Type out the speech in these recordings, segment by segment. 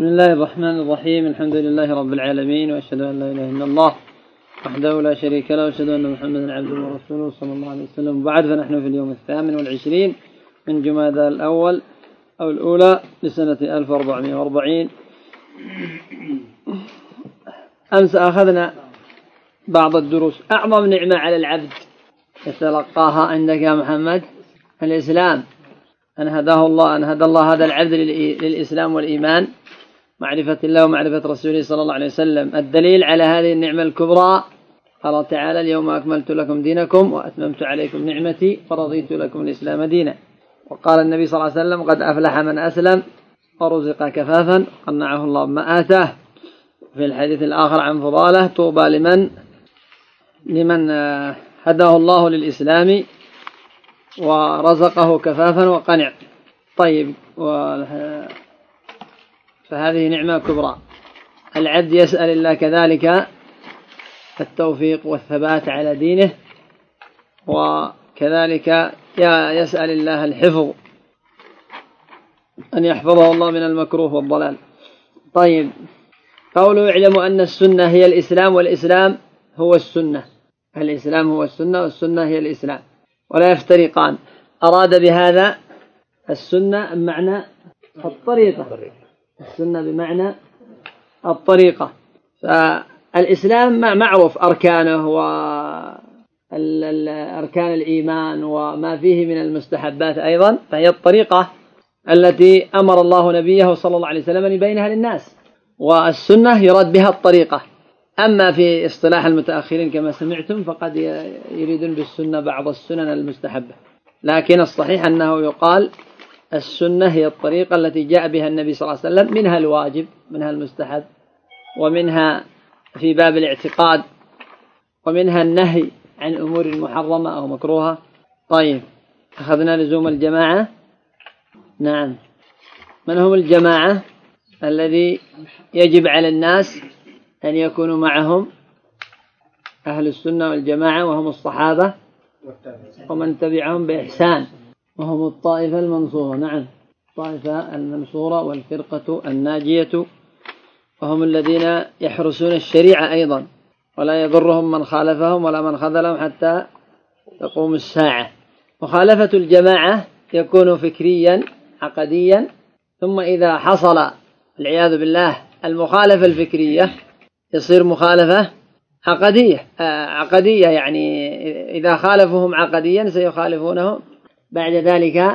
بسم الله الرحمن الرحيم. الحمد لله رب العالمين، وأشهد أن لا إله إلا الله وحده لا شريك له، وأشهد أن محمدا عبده ورسوله صلى الله عليه وسلم. وبعد، فنحن في اليوم 28 من جمادى الأول أو الأولى لسنة 1440. أمس أخذنا بعض الدروس. أعظم نعمة على العبد يتلقاها عندك يا محمد الإسلام، أن هدى الله هذا العبد للإسلام والإيمان، معرفة الله ومعرفة رسوله صلى الله عليه وسلم. الدليل على هذه النعمة الكبرى قال تعالى: اليوم أكملت لكم دينكم وأتممت عليكم نعمتي ورضيت لكم الإسلام دينا. وقال النبي صلى الله عليه وسلم: قد أفلح من أسلم ورزق كفافا قنعه الله بما آتاه. في الحديث الآخر عن فضالة: طوبى لمن هداه الله للإسلام ورزقه كفافا وقنع. طيب، فهذه نعمة كبرى. العبد يسأل الله كذلك التوفيق والثبات على دينه، وكذلك يسأل الله الحفظ، أن يحفظه الله من المكروه والضلال. طيب، قوله: اعلموا أن السنة هي الإسلام والإسلام هو السنة. الإسلام هو السنة والسنة هي الإسلام، ولا يفترقان. أراد بهذا السنة بمعنى الطريقة، السنة بمعنى الطريقة. فالإسلام معروف أركانه وأركان الإيمان وما فيه من المستحبات أيضا، فهي الطريقة التي أمر الله نبيه صلى الله عليه وسلم أن يبينها للناس، والسنة يراد بها الطريقة. أما في اصطلاح المتأخرين كما سمعتم فقد يريدون بالسنة بعض السنن المستحبة، لكن الصحيح أنه يقال السنة هي الطريقة التي جاء بها النبي صلى الله عليه وسلم، منها الواجب، منها المستحب، ومنها في باب الاعتقاد، ومنها النهي عن أمور محرمة أو مكروهة. طيب، أخذنا لزوم الجماعة. نعم، من هم الجماعة الذي يجب على الناس أن يكونوا معهم؟ أهل السنة والجماعة، وهم الصحابة ومن تبعهم بإحسان، وهم الطائفة المنصورة. نعم، الطائفة المنصورة والفرقة الناجية، وهم الذين يحرسون الشريعة أيضا، ولا يضرهم من خالفهم ولا من خذلهم حتى تقوم الساعة. مخالفة الجماعة يكون فكريا عقديا، ثم إذا حصل العياذ بالله المخالفة الفكرية يصير مخالفة عقدية، يعني إذا خالفهم عقديا سيخالفونه بعد ذلك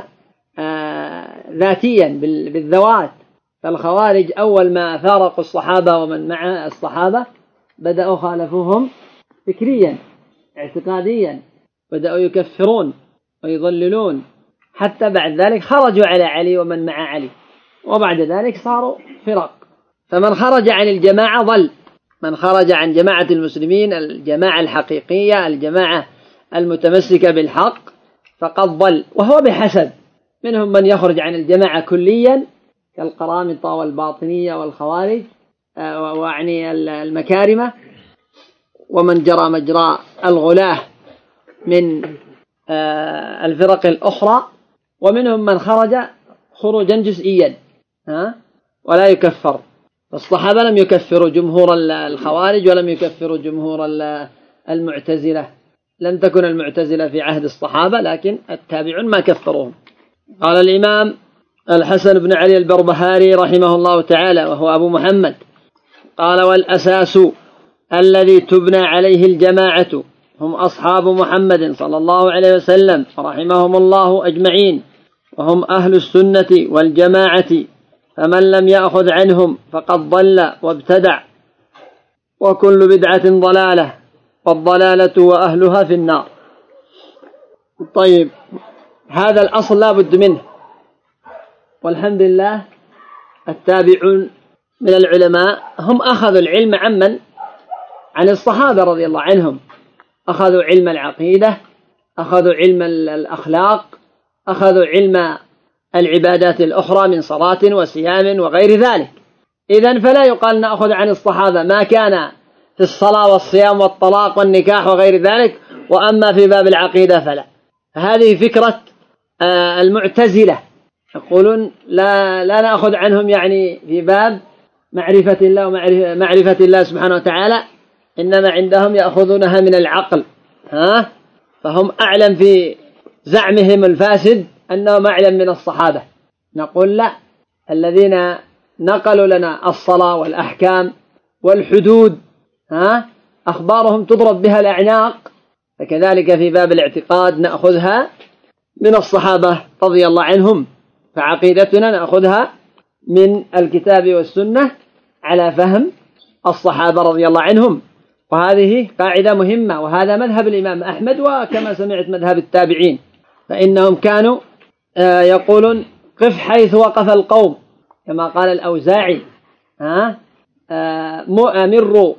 ذاتيا بالذوات. فالخوارج أول ما فارقوا الصحابة ومن مع الصحابة بدأوا خالفوهم فكريا اعتقاديا، بدأوا يكفرون ويضللون، حتى بعد ذلك خرجوا على علي ومن مع علي، وبعد ذلك صاروا فرق. فمن خرج عن الجماعة ضل، من خرج عن جماعة المسلمين، الجماعة الحقيقية، الجماعة المتمسكة بالحق، فقد ضل. وهو بحسب، منهم من يخرج عن الجماعة كليا كالقرامطة والباطنية والخوارج وعني المكارمة، ومن جرى مجرى الغلاة من الفرق الأخرى، ومنهم من خرج خروجا جزئيا ولا يكفر. الصحابة لم يكفروا جمهور الخوارج، ولم يكفروا جمهور المعتزلة. لم تكن المعتزلة في عهد الصحابة، لكن التابعون ما كفروهم. قال الإمام الحسن بن علي البربهاري رحمه الله تعالى، وهو أبو محمد، قال: والأساس الذي تبنى عليه الجماعة هم أصحاب محمد صلى الله عليه وسلم رحمهم الله أجمعين، وهم أهل السنة والجماعة، فمن لم يأخذ عنهم فقد ضل وابتدع، وكل بدعة ضلالة، والضلالة وأهلها في النار. طيب، هذا الأصل لا بد منه، والحمد لله التابعون من العلماء هم أخذوا العلم عن الصحابة رضي الله عنهم، أخذوا علم العقيدة، أخذوا علم الأخلاق، أخذوا علم العبادات الأخرى من صلاة وصيام وغير ذلك. إذن فلا يقال نأخذ عن الصحابة ما كان في الصلاة والصيام والطلاق والنكاح وغير ذلك، وأما في باب العقيدة فلا. هذه فكرة المعتزلة، يقولون لا نأخذ عنهم يعني في باب معرفة الله ومعرفة الله سبحانه وتعالى إنما عندهم يأخذونها من العقل، فهم أعلم في زعمهم الفاسد أنهم أعلم من الصحابة. نقول لا، الذين نقلوا لنا الصلاة والأحكام والحدود أخبارهم تضرب بها الأعناق، فكذلك في باب الاعتقاد نأخذها من الصحابة رضي الله عنهم، فعقيدتنا نأخذها من الكتاب والسنة على فهم الصحابة رضي الله عنهم. وهذه قاعدة مهمة، وهذا مذهب الإمام أحمد، وكما سمعت مذهب التابعين، فإنهم كانوا يقولون قف حيث وقف القوم، كما قال الأوزاعي أمروا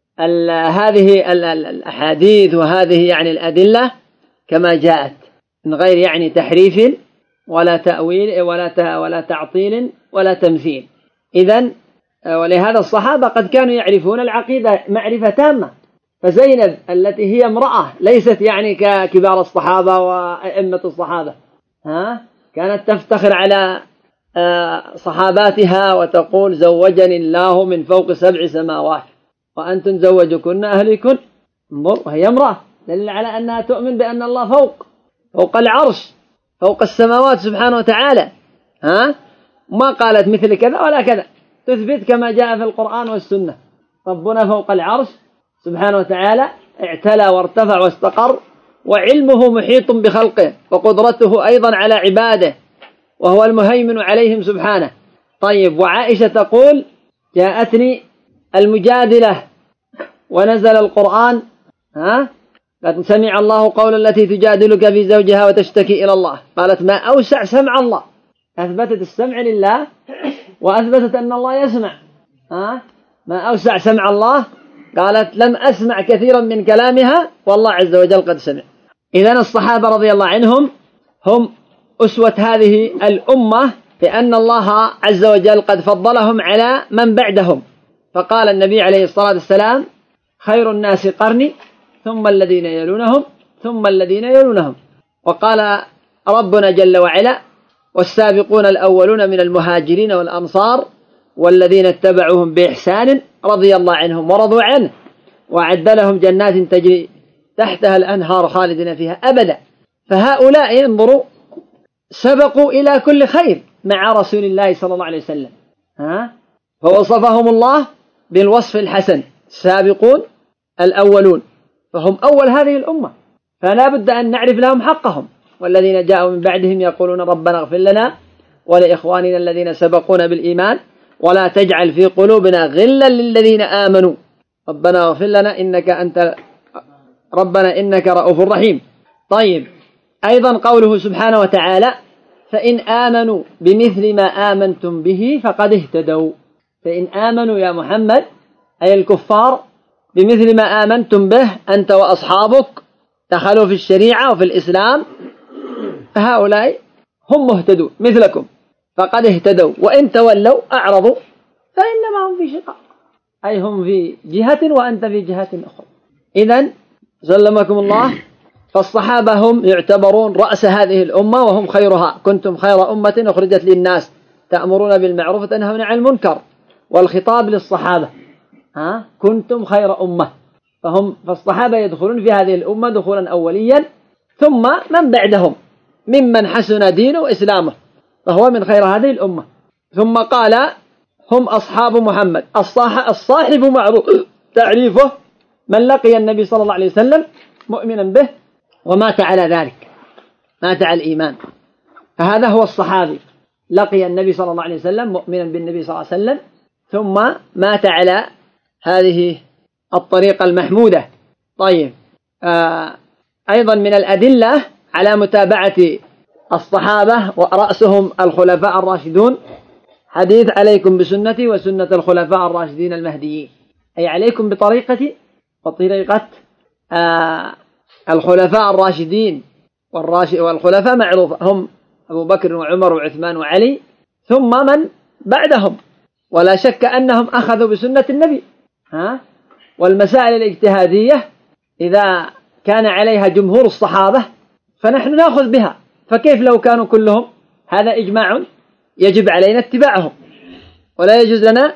هذه الأحاديث وهذه يعني الأدلة كما جاءت من غير يعني تحريف ولا تأويل ولا تعطيل ولا تمثيل. إذن ولهذا الصحابة قد كانوا يعرفون العقيدة معرفة تامة. فزينب التي هي امرأة ليست يعني ككبار الصحابة وأئمة الصحابة، كانت تفتخر على صحاباتها وتقول زوجني الله من فوق 7 سماوات وأنتم زوجكن أهلكن، وهي امرأة، دليل على أنها تؤمن بأن الله فوق العرش، فوق السماوات سبحانه وتعالى. ما قالت مثل كذا ولا كذا، تثبت كما جاء في القرآن والسنة. ربنا فوق العرش سبحانه وتعالى اعتلى وارتفع واستقر، وعلمه محيط بخلقه، وقدرته أيضا على عباده، وهو المهيمن عليهم سبحانه. طيب، وعائشة تقول جاءتني المجادلة ونزل القرآن قد سمع الله قول التي تجادلك في زوجها وتشتكي إلى الله، قالت ما أوسع سمع الله، أثبتت السمع لله وأثبتت أن الله يسمع. ما أوسع سمع الله، قالت لم أسمع كثيرا من كلامها والله عز وجل قد سمع. إذن الصحابة رضي الله عنهم هم أسوة هذه الأمة، لأن الله عز وجل قد فضلهم على من بعدهم، فقال النبي عليه الصلاة والسلام خير الناس قرني ثم الذين يلونهم ثم الذين يلونهم. وقال ربنا جل وعلا والسابقون الأولون من المهاجرين والأنصار والذين اتبعوهم بإحسان رضي الله عنهم ورضوا عنه وأعد لهم جنات تجري تحتها الأنهار خالدين فيها أبدا. فهؤلاء انظروا سبقوا إلى كل خير مع رسول الله صلى الله عليه وسلم، فوصفهم الله بالوصف الحسن، السابقون الأولون، فهم أول هذه الأمة، فلا بد أن نعرف لهم حقهم. والذين جاءوا من بعدهم يقولون ربنا اغفر لنا ولإخواننا الذين سبقونا بالإيمان ولا تجعل في قلوبنا غلا للذين آمنوا ربنا اغفر لنا ربنا إنك رؤوف رحيم. طيب، أيضا قوله سبحانه وتعالى فإن آمنوا بمثل ما آمنتم به فقد اهتدوا. فإن آمنوا يا محمد أي الكفار بمثل ما آمنتم به أنت وأصحابك، دخلوا في الشريعة وفي الإسلام، فهؤلاء هم مهتدون مثلكم، فقد اهتدوا. وإن تولوا أعرضوا فإنما هم في شقاق، أي هم في جهة وأنت في جهة أخرى. إذن سلمكم الله، فالصحابة هم يعتبرون رأس هذه الأمة وهم خيرها. كنتم خير أمة أخرجت للناس تأمرون بالمعروف وتنهون عن المنكر، والخطاب للصحابة، كنتم خير أمة. فالصحابة يدخلون في هذه الأمة دخولا أوليا، ثم من بعدهم ممن حسن دينه وإسلامه فهو من خير هذه الأمة. ثم قال هم أصحاب محمد. الصاحب معروف تعريفه من لقي النبي صلى الله عليه وسلم مؤمنا به ومات على ذلك، مات على الإيمان، فهذا هو الصحابي، لقي النبي صلى الله عليه وسلم مؤمنا بالنبي صلى الله عليه وسلم ثم مات على هذه الطريقة المحمودة. طيب، أيضا من الأدلة على متابعة الصحابة ورأسهم الخلفاء الراشدون حديث عليكم بسنتي وسنة الخلفاء الراشدين المهديين، أي عليكم بطريقتي وطريقة الخلفاء الراشدين. والخلفاء معروف هم أبو بكر وعمر وعثمان وعلي، ثم من بعدهم، ولا شك أنهم أخذوا بسنة النبي. والمسائل الاجتهادية إذا كان عليها جمهور الصحابة فنحن نأخذ بها، فكيف لو كانوا كلهم؟ هذا إجماع يجب علينا اتباعهم، ولا يجوز لنا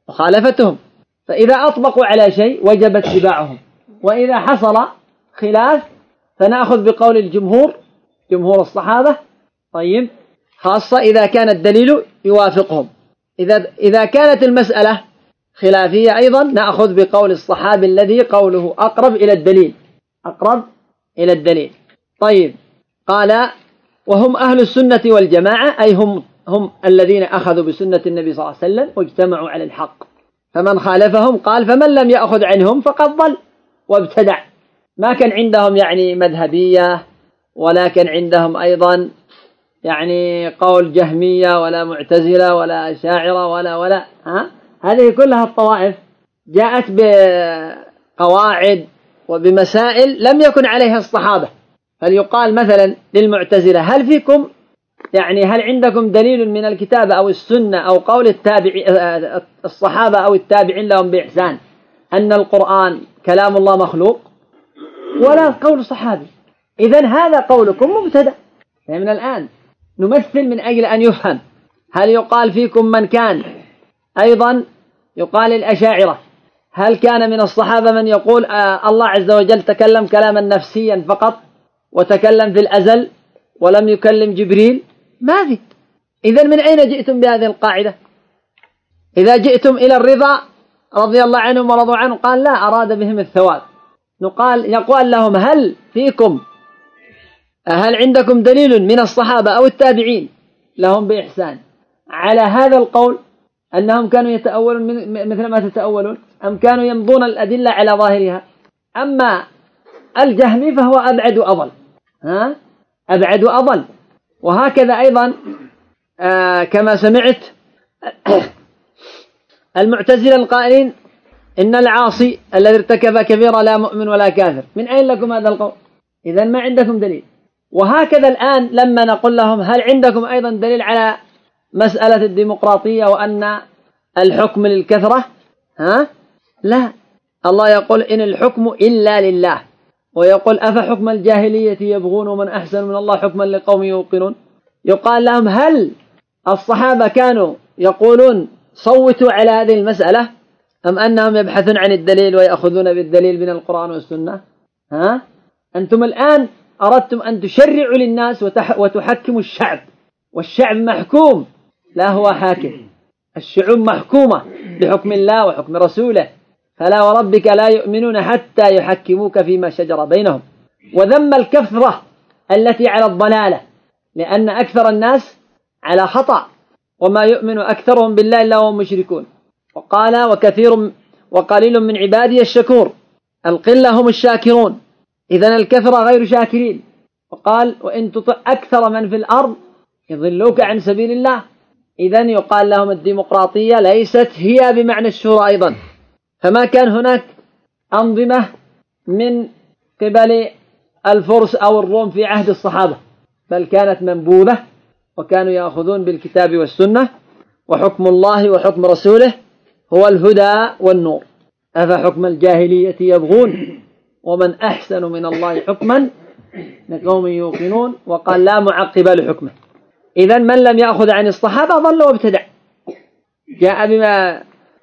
مخالفتهم، فإذا أطبقوا على شيء وجب اتباعهم، وإذا حصل خلاف فنأخذ بقول الجمهور، جمهور الصحابة. طيب، خاصة إذا كان الدليل يوافقهم. إذا كانت المسألة خلافية أيضا نأخذ بقول الصحابي الذي قوله أقرب إلى الدليل، أقرب إلى الدليل. طيب، قال وهم أهل السنة والجماعة، أي هم الذين أخذوا بسنة النبي صلى الله عليه وسلم واجتمعوا على الحق. فمن خالفهم قال فمن لم يأخذ عنهم فقد ضل وابتدع. ما كان عندهم يعني مذهبية، ولا كان عندهم أيضا يعني قول جهمية ولا معتزلة ولا أشاعرة ولا هذه كلها الطوائف جاءت بقواعد وبمسائل لم يكن عليها الصحابة. فليقال مثلا للمعتزلة هل عندكم دليل من الكتاب أو السنة أو قول الصحابة أو التابعين لهم بإحسان أن القرآن كلام الله مخلوق؟ ولا قول صحابي. إذن هذا قولكم مبتدأ. من الآن نمثل من أجل أن يفهم. هل يقال فيكم من كان أيضا يقال الأشاعرة، هل كان من الصحابة من يقول الله عز وجل تكلم كلاما نفسيا فقط وتكلم في الأزل ولم يكلم جبريل؟ ما في. إذن من أين جئتم بهذه القاعدة؟ إذا جئتم إلى الرضا رضي الله عنهم ورضوا عنه قال لا، أراد بهم الثواب. يقول لهم هل عندكم دليل من الصحابة أو التابعين لهم بإحسان على هذا القول أنهم كانوا يتأولون مثل ما تتأولون، أم كانوا يمضون الأدلة على ظاهرها؟ أما الجهمي فهو أبعد وأضل، أبعد وأضل. وهكذا أيضا كما سمعت المعتزلة القائلين إن العاصي الذي ارتكب كبيرة لا مؤمن ولا كافر. من أين لكم هذا القول؟ إذن ما عندكم دليل. وهكذا الآن لما نقول لهم هل عندكم أيضا دليل على مسألة الديمقراطية وأن الحكم للكثرة؟ لا. الله يقول إن الحكم إلا لله، ويقول أفحكم الجاهلية يبغون ومن أحسن من الله حكما لقوم يوقنون. يقال لهم هل الصحابة كانوا يقولون صوتوا على هذه المسألة، أم أنهم يبحثون عن الدليل ويأخذون بالدليل من القرآن والسنة؟ أنتم الآن أردتم أن تشرعوا للناس وتحكموا الشعب، والشعب محكوم لا هو حاكم. الشعوب محكومة بحكم الله وحكم رسوله، فلا وربك لا يؤمنون حتى يحكموك فيما شجر بينهم. وذم الكثرة التي على الضلالة، لأن أكثر الناس على خطأ، وما يؤمن أكثرهم بالله إلا وهم مشركون. وقال وقليل من عبادي الشكور، القلة هم الشاكرون. إذن الكثرة غير شاكرين. وقال وإن تطع أكثر من في الأرض يضلوك عن سبيل الله. إذن يقال لهم الديمقراطية ليست هي بمعنى الشورى أيضا. فما كان هناك أنظمة من قبل الفرس أو الروم في عهد الصحابة، بل كانت منبوذة، وكانوا يأخذون بالكتاب والسنة، وحكم الله وحكم رسوله هو الهدى والنور. أفحكم الجاهلية يبغون ومن أحسن من الله حكما لقوم يوقنون. وقال لا معقب لحكمه. إذن من لم يأخذ عن الصحابة ضل وابتدع. جاء بما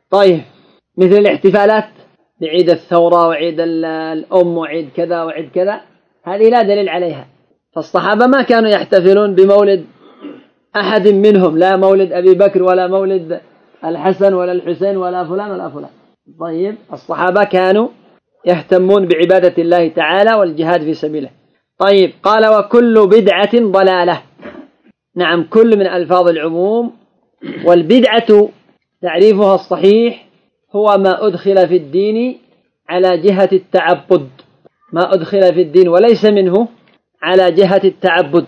مثل الاحتفالات بعيد الثورة وعيد الأم وعيد كذا وعيد كذا، هذه لا دليل عليها. فالصحابة ما كانوا يحتفلون بمولد أحد منهم، لا مولد أبي بكر ولا مولد الحسن ولا الحسين ولا فلان ولا فلان. الصحابة كانوا يهتمون بعبادة الله تعالى والجهاد في سبيله. قال وكل بدعة ضلالة. نعم، كل من ألفاظ العموم. والبدعة تعريفها الصحيح هو ما أدخل في الدين على جهة التعبد، ما أدخل في الدين وليس منه على جهة التعبد.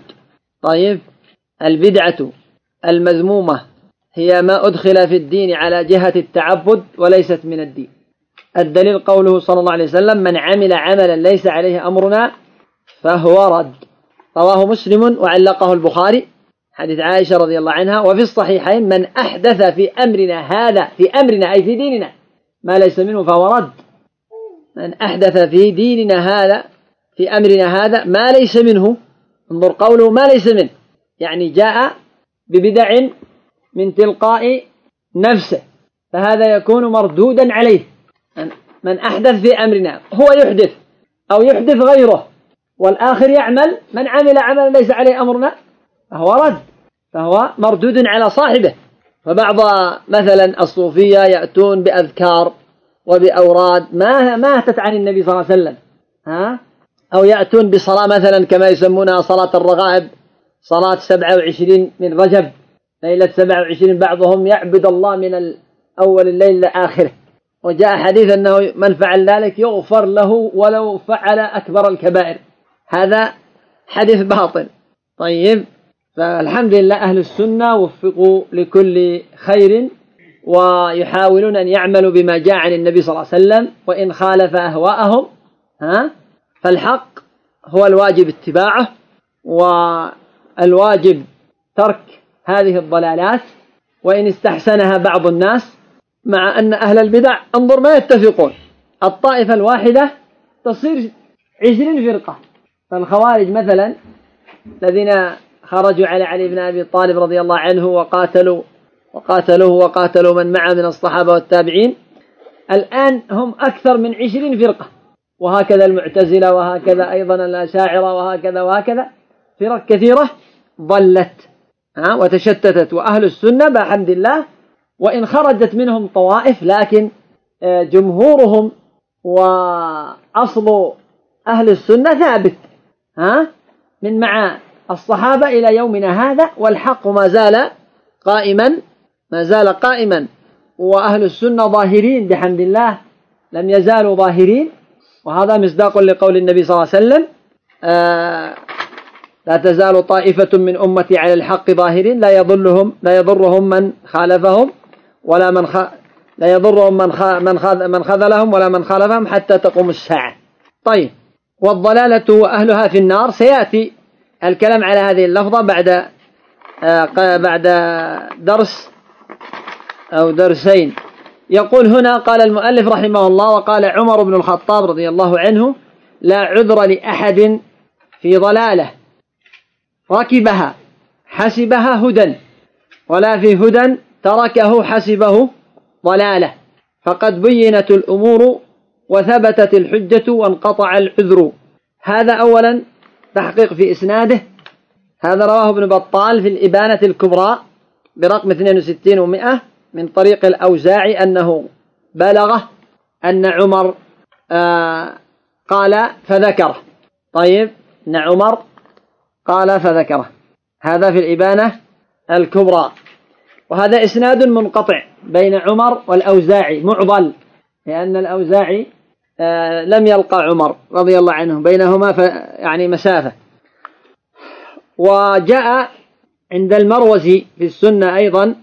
البدعة المذمومة هي ما أدخل في الدين على جهة التعبد وليست من الدين. الدليل قوله صلى الله عليه وسلم من عمل عملا ليس عليه أمرنا فهو رد. رواه مسلم وعلقه البخاري، حديث عائشة رضي الله عنها. وفي الصحيحين من أحدث في أمرنا هذا، في أمرنا أي في ديننا، ما ليس منه فهو رد. من أحدث في ديننا هذا، في أمرنا هذا ما ليس منه. انظر قوله ما ليس منه، يعني جاء ببدع من تلقاء نفسه، فهذا يكون مردودا عليه. من أحدث في أمرنا، هو يحدث أو يحدث غيره والآخر يعمل، من عمل عملا ليس عليه أمرنا فهو رد، فهو مردود على صاحبه. فبعض مثلا الصوفية يأتون بأذكار وبأوراد ما أتت عن النبي صلى الله عليه وسلم، أو يأتون بصلاة مثلا كما يسمونها صلاة الرغائب، صلاة 27 من رجب، ليلة 27 بعضهم يعبد الله من أول الليل لآخره، وجاء حديث أنه من فعل ذلك يغفر له ولو فعل أكبر الكبائر. هذا حديث باطل. طيب، فالحمد لله أهل السنة وفقوا لكل خير ويحاولون أن يعملوا بما جاء عن النبي صلى الله عليه وسلم، وإن خالف أهواءهم فالحق هو الواجب اتباعه، والواجب ترك هذه الضلالات، وإن استحسنها بعض الناس، مع أن أهل البدع انظر ما يتفقون، الطائفة الواحدة تصير 20 فرقة. فالخوارج مثلا الذين خرجوا على علي بن أبي طالب رضي الله عنه وقاتلوا من معه من الصحابة والتابعين، الآن هم أكثر من 20 فرقة، وهكذا المعتزلة، وهكذا أيضا الأشاعرة، وهكذا فرق كثيرة ضلت وتشتتت. وأهل السنة بحمد الله وإن خرجت منهم طوائف، لكن جمهورهم وأصل أهل السنة ثابت من مع الصحابة إلى يومنا هذا، والحق ما زال قائما، وأهل السنة ظاهرين بحمد الله، لم يزالوا ظاهرين. وهذا مصداق لقول النبي صلى الله عليه وسلم: لا تزال طائفة من أمتي على الحق ظاهرين لا يضرهم من خالفهم ولا لا يضرهم من خذلهم ولا من خالفهم حتى تقوم الساعة. طيب، والضلالة وأهلها في النار، سيأتي الكلام على هذه اللفظة بعد درس أو درسين. يقول هنا: قال المؤلف رحمه الله: وقال عمر بن الخطاب رضي الله عنه: لا عذر لأحد في ضلالة ركبها حسبها هدى، ولا في هدى تركه حسبه ضلالة، فقد بينت الأمور وثبتت الحجة وانقطع العذر. هذا أولا تحقيق في إسناده. هذا رواه ابن بطال في الإبانة الكبرى برقم 62 و100 من طريق الأوزاعي أنه بلغه أن عمر قال فذكره. طيب، أن عمر قال فذكره، هذا في الإبانة الكبرى. وهذا إسناد منقطع بين عمر والأوزاعي، معضل، لأن الأوزاعي لم يلقى عمر رضي الله عنه، بينهما يعني مسافة. وجاء عند المروزي في السنة أيضا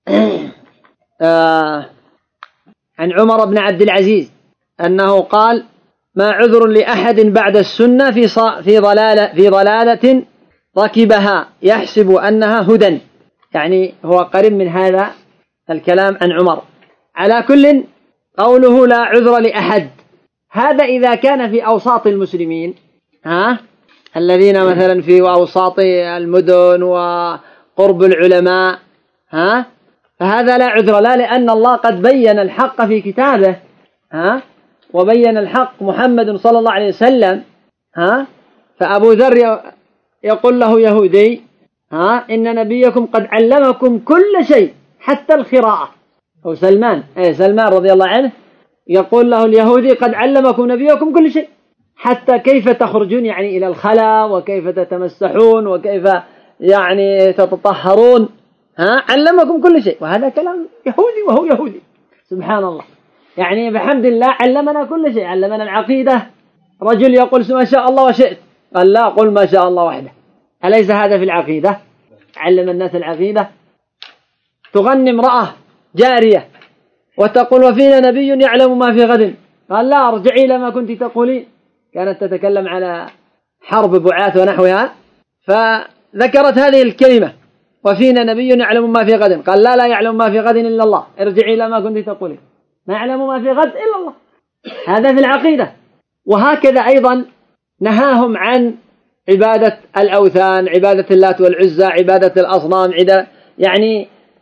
عن عمر بن عبد العزيز أنه قال: ما عذر لأحد بعد السنة في ضلالة ركبها يحسب أنها هدى. يعني هو قريب من هذا الكلام عن عمر. على كل، قوله لا عذر لأحد، هذا إذا كان في أوساط المسلمين، الذين مثلا في أوساط المدن وقرب العلماء، فهذا لا عذر لا، لأن الله قد بين الحق في كتابه، وبين الحق محمد صلى الله عليه وسلم. فأبو ذر يقول له يهودي: إن نبيكم قد علمكم كل شيء حتى القراءة. أو سلمان رضي الله عنه يقول له اليهودي: قد علمكم نبيكم كل شيء، حتى كيف تخرجون يعني إلى الخلاء، وكيف تتمسحون، وكيف يعني تتطهرون، علمكم كل شيء. وهذا كلام يهودي وهو يهودي، سبحان الله. يعني بحمد الله علمنا كل شيء، علمنا العقيدة. رجل يقول ما شاء الله وشئت، قال لا، قل ما شاء الله وحده. أليس هذا في العقيدة؟ علم الناس العقيدة. تغني امرأة جارية وتقول: وفينا نبي يعلم ما في غد، قال لا، ارجعي لما كنت تقولين. كانت تتكلم على حرب بعاث ونحوها، فذكرت هذه الكلمة: وفينا نبي يعلم ما في غد، قال لا يعلم ما في غد إلا الله، ارجعي لما كنت تقولين، ما يعلم ما في غد إلا الله. هذا في العقيدة. وهكذا أيضا نهاهم عن عبادة الأوثان، عبادة اللات والعزى، عبادة الأصنام، يعني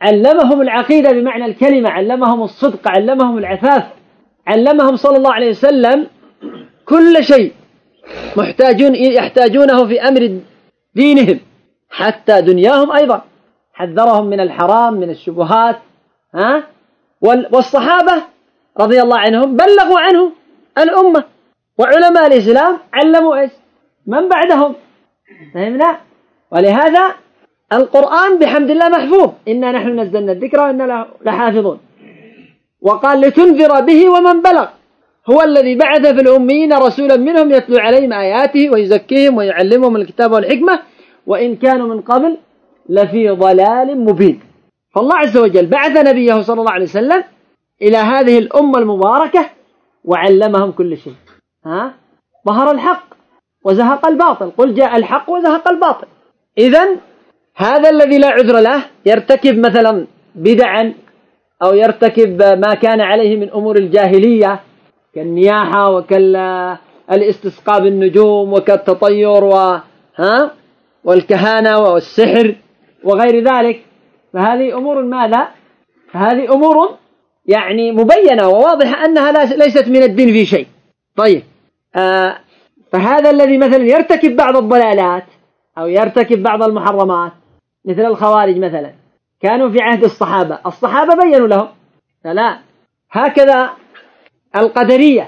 علمهم العقيدة بمعنى الكلمة، علمهم الصدق، علمهم العفاف، علمهم صلى الله عليه وسلم كل شيء يحتاجونه في أمر دينهم حتى دنياهم أيضا. حذرهم من الحرام من الشبهات. والصحابة رضي الله عنهم بلغوا عنه الأمة، وعلماء الإسلام علموا إيش من بعدهم. فهمنا؟ ولهذا القرآن بحمد الله محفوظ، إنا نحن نزلنا الذكر وإنا له لحافظون. وقال لتنذر به ومن بلغ، هو الذي بعث في الأميين رسولا منهم يتلو عليهم آياته ويزكيهم ويعلمهم الكتاب والحكمة وإن كانوا من قبل لفي ضلال مبين. فالله عز وجل بعث نبيه صلى الله عليه وسلم إلى هذه الأمة المباركة وعلمهم كل شيء. ظهر الحق وزهق الباطل، قل جاء الحق وزهق الباطل. إذن هذا الذي لا عذر له يرتكب مثلا بدعا أو يرتكب ما كان عليه من أمور الجاهلية كالنياحة وكالاستسقاء بالنجوم وكالتطير والكهانة والسحر وغير ذلك، فهذه أمور ماذا؟ فهذه أمور يعني مبينة وواضحة أنها ليست من الدين في شيء. طيب فهذا الذي مثلا يرتكب بعض الضلالات أو يرتكب بعض المحرمات مثل الخوارج مثلا، كانوا في عهد الصحابة بينوا لهم. لا هكذا القدرية.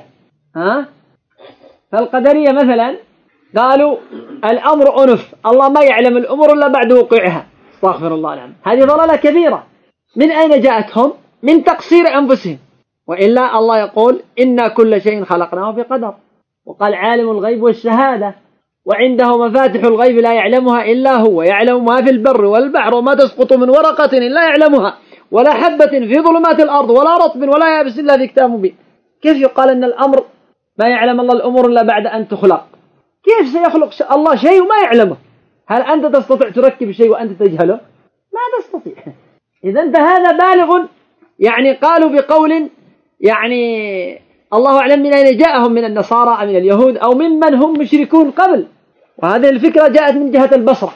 فالقدرية مثلا قالوا الأمر أنف، الله ما يعلم الأمور إلا بعد وقوعها. استغفر الله العظيم، هذه ضلالة كبيرة. من أين جاءتهم؟ من تقصير أنفسهم، وإلا الله يقول إنا كل شيء خلقناه بقدر. وقال عالم الغيب والشهادة وعنده مفاتح الغيب لا يعلمها إلا هو، يعلم ما في البر والبحر وما تسقط من ورقة إلا يعلمها ولا حبة في ظلمات الأرض ولا رطب ولا يابس إلا في كتاب مبين. كيف يقال أن الأمر ما يعلم الله الأمور إلا بعد أن تخلق؟ كيف سيخلق الله شيء وما يعلمه؟ هل أنت تستطيع تركب شيء وأنت تجهله؟ ما تستطيع. إذن هذا بالغ. يعني قالوا بقول يعني الله أعلم من أين جاءهم، من النصارى أو من اليهود أو ممن هم مشركون قبل. وهذه الفكرة جاءت من جهة البصرة،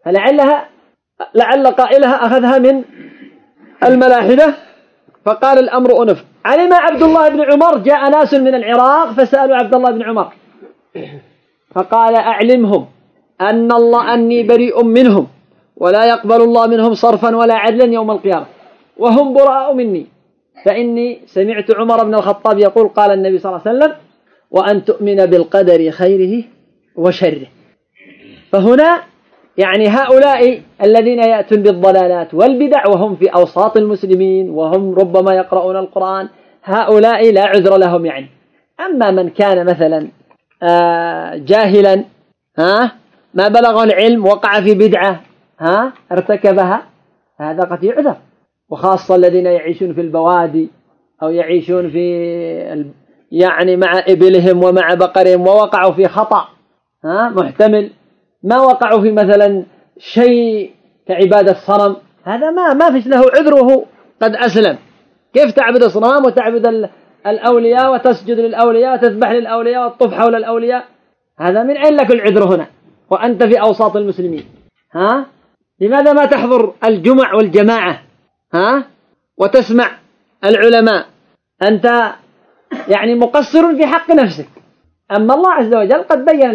لعل قائلها أخذها من الملاحدة فقال الأمر أنف. علم عبد الله بن عمر، جاء ناس من العراق فسألوا عبد الله بن عمر فقال أعلمهم أن الله أني بريء منهم ولا يقبل الله منهم صرفا ولا عدلا يوم القيامة وهم براء مني، فإني سمعت عمر بن الخطاب يقول قال النبي صلى الله عليه وسلم وأن تؤمن بالقدر خيره وشره. فهنا يعني هؤلاء الذين يأتون بالضلالات والبدع وهم في أوساط المسلمين وهم ربما يقرؤون القرآن، هؤلاء لا عذر لهم يعني. أما من كان مثلا جاهلا ما بلغه العلم وقع في بدعة ارتكبها، هذا قد يعذر. وخاصة الذين يعيشون في البوادي أو يعيشون في يعني مع إبلهم ومع بقرهم ووقعوا في خطأ محتمل، ما وقعوا في مثلا شيء كعبادة الصنم، هذا ما فيش له عذره قد أسلم. كيف تعبد الصنم وتعبد الأولياء وتسجد للأولياء وتذبح للأولياء وتطوف حول الأولياء؟ هذا من أين لك العذر هنا وأنت في أوساط المسلمين؟ لماذا ما تحضر الجمع والجماعة وتسمع العلماء؟ أنت يعني مقصر في حق نفسك. أما الله عز وجل قد بين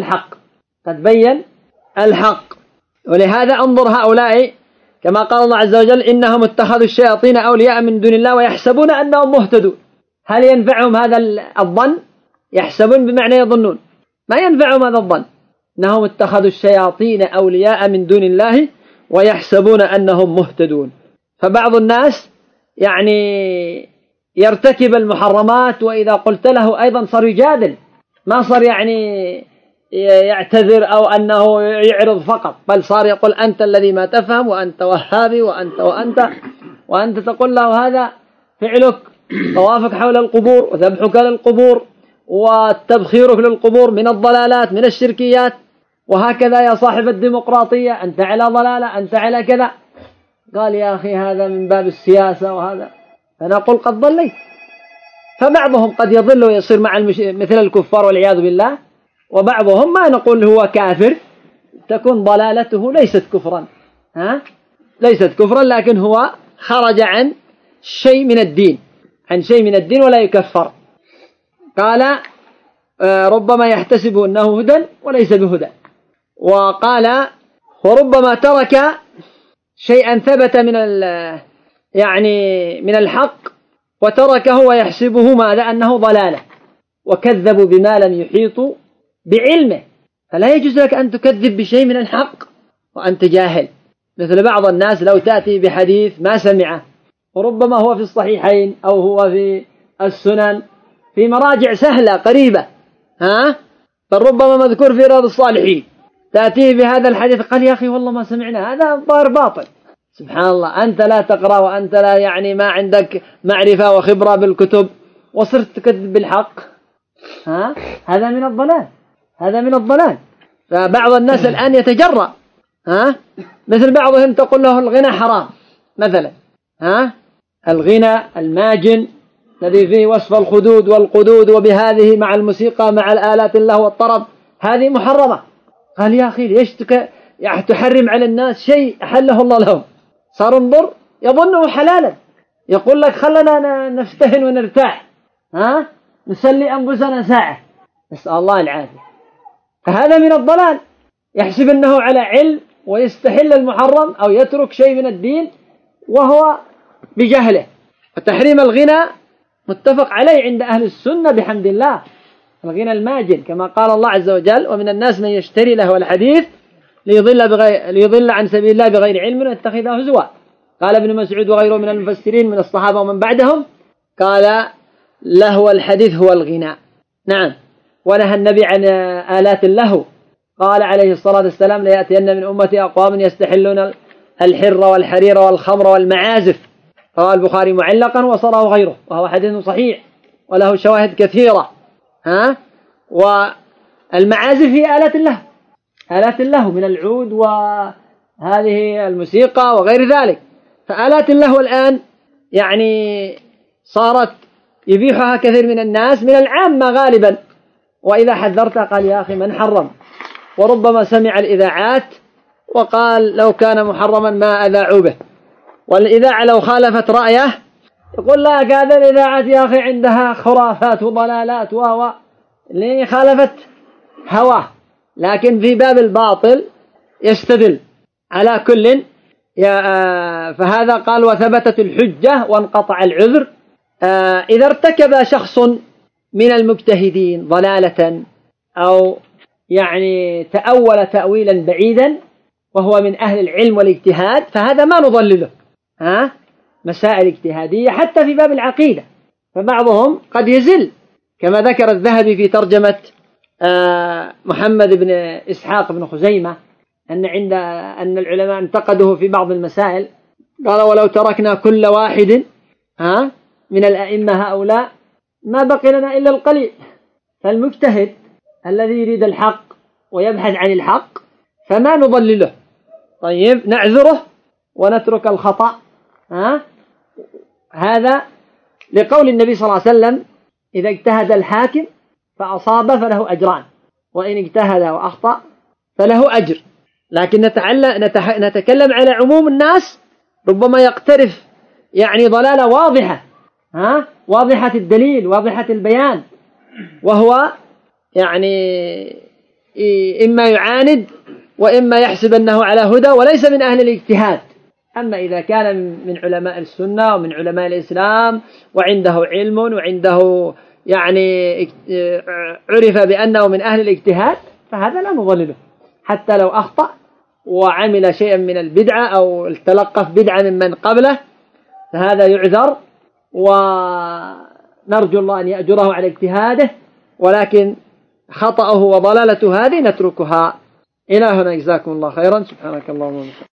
الحق، ولهذا انظر هؤلاء كما قال الله عز وجل إنهم اتخذوا الشياطين أولياء من دون الله ويحسبون أنهم مهتدون. هل ينفعهم هذا الظن؟ يحسبون بمعنى يظنون، ما ينفعهم هذا الظن. إنهم اتخذوا الشياطين أولياء من دون الله ويحسبون أنهم مهتدون. فبعض الناس يعني يرتكب المحرمات وإذا قلت له أيضا صار يجادل، ما صار يعني يعتذر أو أنه يعرض فقط، بل صار يقول أنت الذي ما تفهم وأنت وهابي وأنت تقول له هذا فعلك طوافك حول القبور وذبحك للقبور وتبخيرك للقبور من الضلالات من الشركيات. وهكذا يا صاحب الديمقراطية أنت على ضلالة أنت على كذا. قال يا أخي هذا من باب السياسة وهذا، فنقول قد ضليت. فبعضهم قد يضل ويصير مع مثل الكفار والعياذ بالله، وبعضهم ما نقول هو كافر، تكون ضلالته ليست كفرا لكن هو خرج عن شيء من الدين، عن شيء من الدين ولا يكفر. قال ربما يحتسب أنه هدى وليس بهدى. وقال وربما ترك شيئا ثبت من الحق وتركه ويحسبه ماذا أنه ضلالة، وكذبوا بما لم يحيطوا بعلمه. فلا يجوز لك أن تكذب بشيء من الحق وأنت جاهل. مثل بعض الناس لو تأتي بحديث ما سمعه، وربما هو في الصحيحين أو هو في السنن في مراجع سهلة قريبة، بل ربما مذكور في رياض الصالحين، تأتيه بهذا الحديث قال يا أخي والله ما سمعنا، هذا ظاهر باطل. سبحان الله، أنت لا تقرأ وأنت لا ما عندك معرفة وخبرة بالكتب وصرت تكذب بالحق، هذا من الضلال، هذا من الضلال. فبعض الناس الآن يتجرأ، مثل بعضهم تقول له الغنى حرام مثلا، الغنى الماجن الذي فيه وصف الخدود والقدود وبهذه مع الموسيقى مع الآلات الله والطرب هذه محرمة. قال يا أخي ليش تحرم على الناس شيء أحله الله لهم؟ صار انظر يظنه حلالا، يقول لك خلنا نفتهن ونرتاح، نسلي أنفسنا ساعة، نسأل الله العافية. فهذا من الضلال، يحسب أنه على علم ويستحل المحرم أو يترك شيء من الدين وهو بجهله. فتحريم الغنى متفق عليه عند أهل السنة بحمد الله، الغنى الماجن كما قال الله عز وجل ومن الناس من يشتري له الحديث ليضل عن سبيل الله بغير علم ويتخذه هزوا. قال ابن مسعود وغيره من المفسرين من الصحابة ومن بعدهم قال لهو الحديث هو الغنى. نعم. ونهى النبي عن آلات اللهو، قال عليه الصلاة والسلام ليأتين من أمتي أقوام يستحلون الحر والحرير والخمر والمعازف، رواه البخاري معلقا وصره غيره، وهو حديث صحيح وله شواهد كثيرة. والمعازف هي آلات اللهو، آلات اللهو من العود وهذه الموسيقى وغير ذلك. فآلات اللهو الآن صارت يبيحها كثير من الناس من العامة غالبا، وإذا حذرت قال يا أخي من حرم، وربما سمع الإذاعات وقال لو كان محرما ما أذاعوا به، والإذاعة لو خالفت رأيه يقول لك هذا الإذاعات يا أخي عندها خرافات وضلالات لأن خالفت هواه. لكن في باب الباطل يستدل على كل فهذا قال وثبتت الحجة وانقطع العذر. إذا ارتكب شخص من المجتهدين ضلالة أو تأول تأويلا بعيدا وهو من أهل العلم والاجتهاد فهذا ما نضلله، مسائل اجتهادية حتى في باب العقيدة. فبعضهم قد يزل كما ذكر الذهبي في ترجمة محمد بن إسحاق بن خزيمة أن العلماء انتقدوه في بعض المسائل، قال ولو تركنا كل واحد من الأئمة هؤلاء ما بقي لنا إلا القليل. فالمجتهد الذي يريد الحق ويبحث عن الحق فما نضلله، طيب نعذره ونترك الخطأ. هذا لقول النبي صلى الله عليه وسلم إذا اجتهد الحاكم فأصاب فله أجران، وإن اجتهد وأخطأ فله أجر. لكن نتكلم على عموم الناس، ربما يقترف ضلالة واضحة، واضحة الدليل واضحة البيان، وهو إما يعاند وإما يحسب أنه على هدى وليس من أهل الاجتهاد. أما إذا كان من علماء السنة ومن علماء الإسلام وعنده علم وعنده عرف بأنه من أهل الاجتهاد فهذا لا نضلله حتى لو أخطأ وعمل شيئا من البدعة أو تلقف بدعة ممن قبله، فهذا يعذر ونرجو الله أن يأجره على اجتهاده، ولكن خطأه وضلالته هذه نتركها. إلى هنا، جزاكم الله خيرا. سبحانك اللهم وبحمدك.